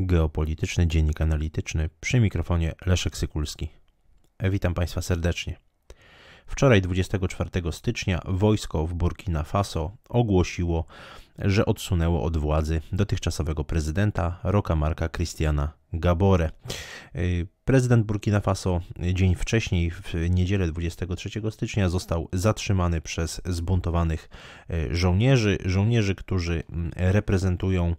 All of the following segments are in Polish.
Geopolityczny Dziennik Analityczny, przy mikrofonie Leszek Sykulski. Witam Państwa serdecznie. Wczoraj, 24 stycznia, wojsko w Burkina Faso ogłosiło, że odsunęło od władzy dotychczasowego prezydenta Rocha Marca Christiana Gaborę. Prezydent Burkina Faso dzień wcześniej, w niedzielę 23 stycznia, został zatrzymany przez zbuntowanych żołnierzy, którzy reprezentują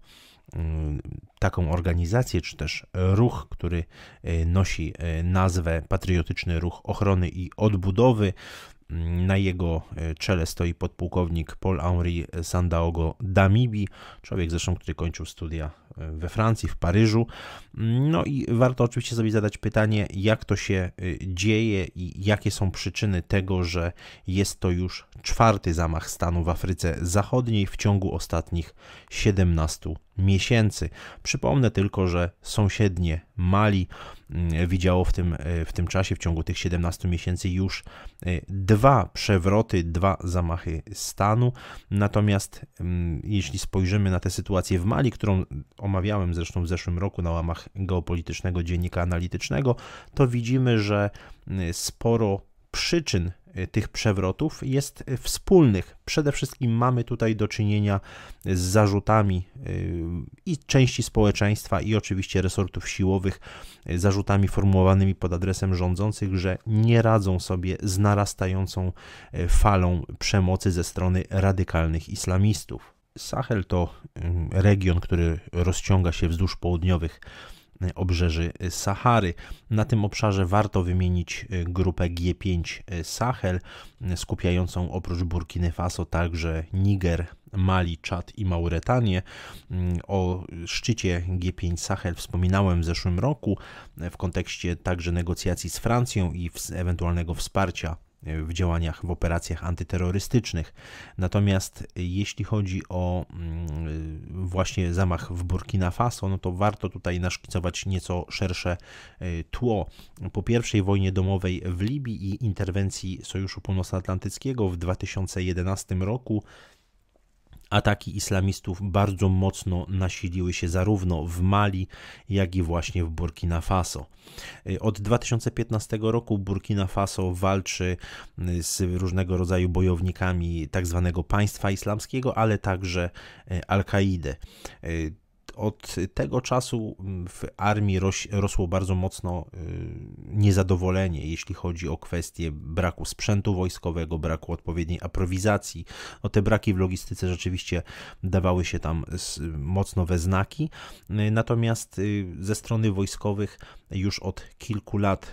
taką organizację, czy też ruch, który nosi nazwę Patriotyczny Ruch Ochrony i Odbudowy. Na jego czele stoi podpułkownik Paul-Henri Sandaogo Damibi, człowiek zresztą, który kończył studia we Francji, w Paryżu. No i warto oczywiście sobie zadać pytanie, jak to się dzieje i jakie są przyczyny tego, że jest to już czwarty zamach stanu w Afryce Zachodniej w ciągu ostatnich 17 miesięcy. Przypomnę tylko, że sąsiednie Mali widziało w tym czasie, w ciągu tych 17 miesięcy już dwa przewroty, dwa zamachy stanu. Natomiast jeśli spojrzymy na tę sytuację w Mali, którą omawiałem zresztą w zeszłym roku na łamach Geopolitycznego Dziennika Analitycznego, to widzimy, że sporo przyczyn tych przewrotów jest wspólnych. Przede wszystkim mamy tutaj do czynienia z zarzutami i części społeczeństwa, i oczywiście resortów siłowych, zarzutami formułowanymi pod adresem rządzących, że nie radzą sobie z narastającą falą przemocy ze strony radykalnych islamistów. Sahel to region, który rozciąga się wzdłuż południowych obrzeży Sahary. Na tym obszarze warto wymienić grupę G5 Sahel, skupiającą oprócz Burkiny Faso także Niger, Mali, Czad i Mauretanię. O szczycie G5 Sahel wspominałem w zeszłym roku w kontekście także negocjacji z Francją i ewentualnego wsparcia w działaniach, w operacjach antyterrorystycznych. Natomiast jeśli chodzi o właśnie zamach w Burkina Faso, no to warto tutaj naszkicować nieco szersze tło. Po pierwszej wojnie domowej w Libii i interwencji Sojuszu Północnoatlantyckiego w 2011 roku ataki islamistów bardzo mocno nasiliły się zarówno w Mali, jak i właśnie w Burkina Faso. Od 2015 roku Burkina Faso walczy z różnego rodzaju bojownikami tzw. państwa islamskiego, ale także Al-Kaidy. Od tego czasu w armii rosło bardzo mocno niezadowolenie, jeśli chodzi o kwestię braku sprzętu wojskowego, braku odpowiedniej aprowizacji. No, te braki w logistyce rzeczywiście dawały się tam mocno we znaki, natomiast ze strony wojskowych już od kilku lat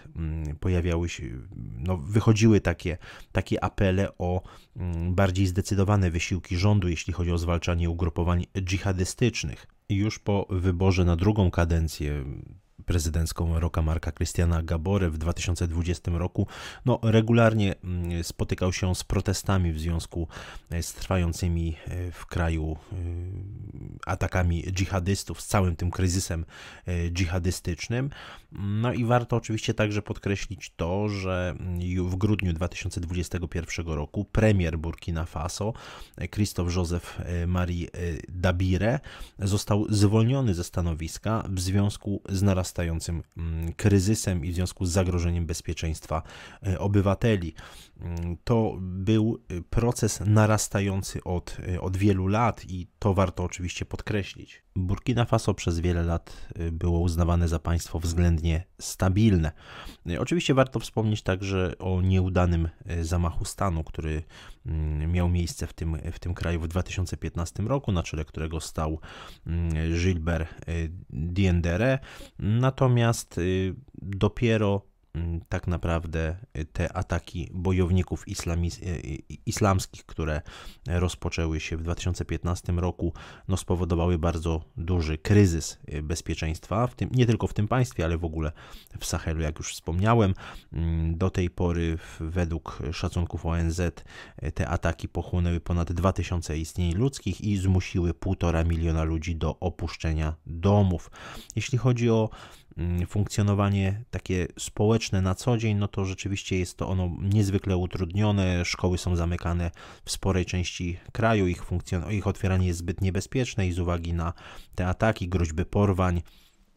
wychodziły takie apele o bardziej zdecydowane wysiłki rządu, jeśli chodzi o zwalczanie ugrupowań dżihadystycznych. Już po wyborze na drugą kadencję prezydencką Rocha Marca Christiana Gaborę w 2020 roku regularnie spotykał się z protestami w związku z trwającymi w kraju atakami dżihadystów, z całym tym kryzysem dżihadystycznym. No i warto oczywiście także podkreślić to, że w grudniu 2021 roku premier Burkina Faso, Christophe Joseph Marie Dabire, został zwolniony ze stanowiska w związku z narastającym kryzysem i w związku z zagrożeniem bezpieczeństwa obywateli. To był proces narastający od wielu lat i to warto oczywiście podkreślić. Burkina Faso przez wiele lat było uznawane za państwo względnie stabilne. Oczywiście warto wspomnieć także o nieudanym zamachu stanu, który miał miejsce w tym kraju w 2015 roku, na czele którego stał Gilbert Diendéré. Natomiast dopiero tak naprawdę te ataki bojowników islamskich, które rozpoczęły się w 2015 roku, spowodowały bardzo duży kryzys bezpieczeństwa, nie tylko w tym państwie, ale w ogóle w Sahelu, jak już wspomniałem. Do tej pory według szacunków ONZ te ataki pochłonęły ponad 2000 istnień ludzkich i zmusiły 1,5 miliona ludzi do opuszczenia domów. Jeśli chodzi o funkcjonowanie takie społeczne na co dzień, no to rzeczywiście jest to ono niezwykle utrudnione. Szkoły są zamykane w sporej części kraju, ich otwieranie jest zbyt niebezpieczne i z uwagi na te ataki, groźby porwań,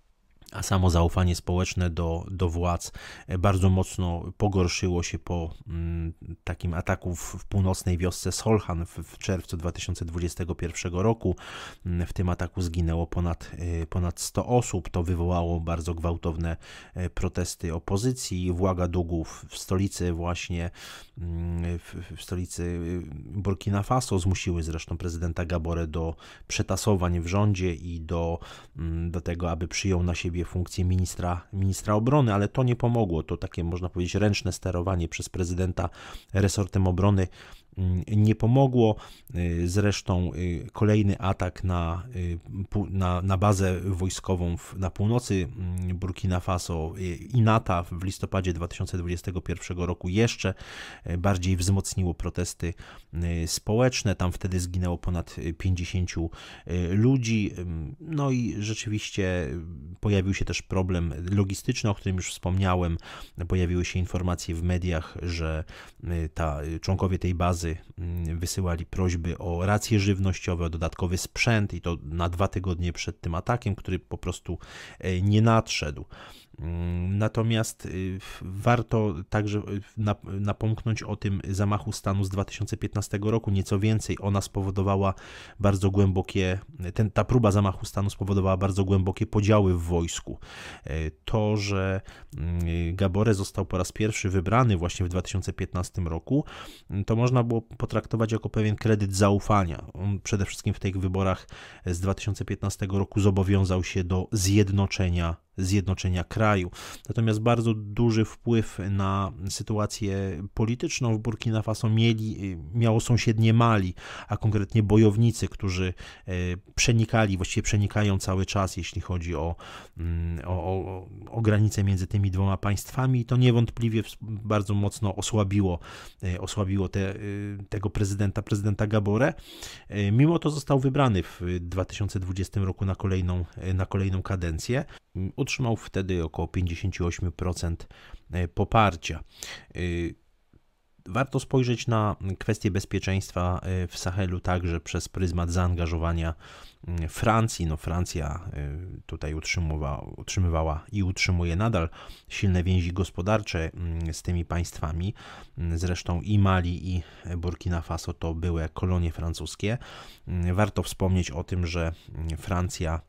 a samo zaufanie społeczne do władz bardzo mocno pogorszyło się po takim ataku w północnej wiosce Solhan w czerwcu 2021 roku. W tym ataku zginęło ponad 100 osób. To wywołało bardzo gwałtowne protesty opozycji. W Ouagadougou, w stolicy właśnie, w stolicy Burkina Faso, zmusiły zresztą prezydenta Gaborę do przetasowań w rządzie i do tego, aby przyjął na siebie funkcję ministra obrony, ale to nie pomogło. To takie, można powiedzieć, ręczne sterowanie przez prezydenta resortem obrony nie pomogło. Zresztą kolejny atak na bazę wojskową na północy Burkina Faso, Inata, w listopadzie 2021 roku jeszcze bardziej wzmocniło protesty społeczne. Tam wtedy zginęło ponad 50 ludzi. No i rzeczywiście pojawił się też problem logistyczny, o którym już wspomniałem. Pojawiły się informacje w mediach, że członkowie tej bazy wysyłali prośby o racje żywnościowe, o dodatkowy sprzęt i to na 2 tygodnie przed tym atakiem, który po prostu nie nadszedł. Natomiast warto także napomknąć o tym zamachu stanu z 2015 roku, nieco więcej. Ona spowodowała bardzo głębokie, ta próba zamachu stanu spowodowała bardzo głębokie podziały w wojsku. To, że Gaboré został po raz pierwszy wybrany właśnie w 2015 roku, to można było potraktować jako pewien kredyt zaufania. On przede wszystkim w tych wyborach z 2015 roku zobowiązał się do zjednoczenia kraju. Natomiast bardzo duży wpływ na sytuację polityczną w Burkina Faso miało sąsiednie Mali, a konkretnie bojownicy, którzy właściwie przenikają cały czas, jeśli chodzi o granice między tymi dwoma państwami. To niewątpliwie bardzo mocno osłabiło tego prezydenta Gaborę. Mimo to został wybrany w 2020 roku na kolejną kadencję. Utrzymał wtedy około 58% poparcia. Warto spojrzeć na kwestię bezpieczeństwa w Sahelu także przez pryzmat zaangażowania Francji. Francja tutaj utrzymywała i utrzymuje nadal silne więzi gospodarcze z tymi państwami. Zresztą i Mali, i Burkina Faso to były kolonie francuskie. Warto wspomnieć o tym, że Francja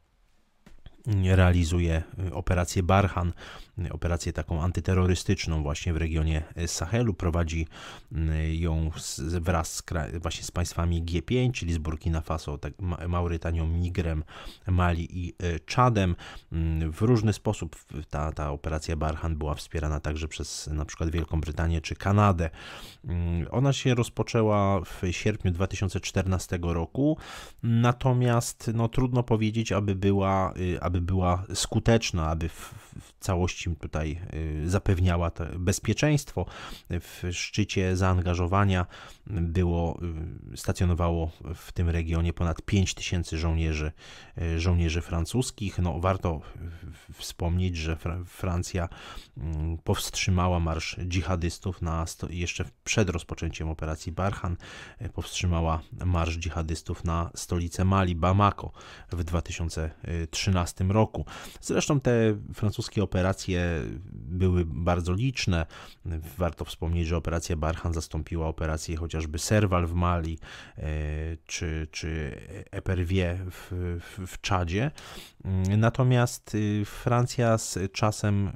realizuje operację Barhan, operację taką antyterrorystyczną właśnie w regionie Sahelu. Prowadzi ją wraz właśnie z państwami G5, czyli z Burkina Faso, Maurytanią, Nigrem, Mali i Czadem. W różny sposób ta operacja Barhan była wspierana także przez na przykład Wielką Brytanię czy Kanadę. Ona się rozpoczęła w sierpniu 2014 roku, natomiast trudno powiedzieć, aby była skuteczna, aby w całości tutaj zapewniała to bezpieczeństwo. W szczycie zaangażowania stacjonowało w tym regionie ponad 5000 żołnierzy francuskich. Warto wspomnieć, że Francja powstrzymała marsz dżihadystów jeszcze przed rozpoczęciem operacji Barhan. Powstrzymała marsz dżihadystów na stolicę Mali, Bamako, w 2013 roku. Zresztą te francuskie operacje były bardzo liczne. Warto wspomnieć, że operacja Barhan zastąpiła operację chociażby Serval w Mali czy Epervier w Czadzie. Natomiast Francja z czasem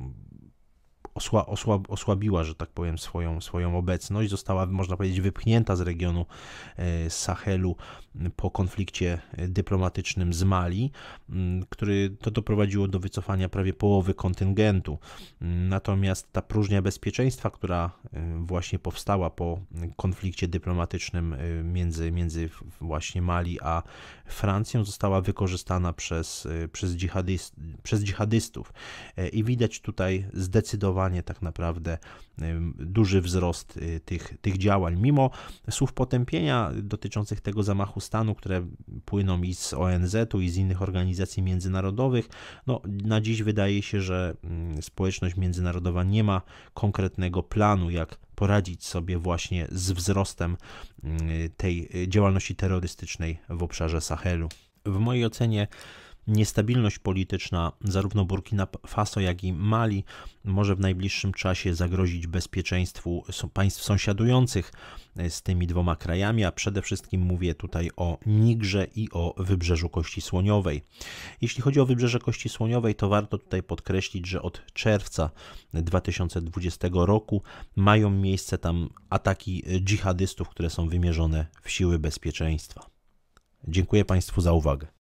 osłabiła, że tak powiem, swoją obecność. Została, można powiedzieć, wypchnięta z regionu Sahelu po konflikcie dyplomatycznym z Mali, który to doprowadziło do wycofania prawie połowy kontyngentu. Natomiast ta próżnia bezpieczeństwa, która właśnie powstała po konflikcie dyplomatycznym między właśnie Mali a Francją, została wykorzystana przez dżihadystów. I widać tutaj zdecydowanie tak naprawdę duży wzrost tych działań. Mimo słów potępienia dotyczących tego zamachu stanu, które płyną i z ONZ-u, i z innych organizacji międzynarodowych, na dziś wydaje się, że społeczność międzynarodowa nie ma konkretnego planu, jak poradzić sobie właśnie z wzrostem tej działalności terrorystycznej w obszarze Sahelu. W mojej ocenie niestabilność polityczna zarówno Burkina Faso, jak i Mali może w najbliższym czasie zagrozić bezpieczeństwu państw sąsiadujących z tymi dwoma krajami, a przede wszystkim mówię tutaj o Nigrze i o Wybrzeżu Kości Słoniowej. Jeśli chodzi o Wybrzeże Kości Słoniowej, to warto tutaj podkreślić, że od czerwca 2020 roku mają miejsce tam ataki dżihadystów, które są wymierzone w siły bezpieczeństwa. Dziękuję Państwu za uwagę.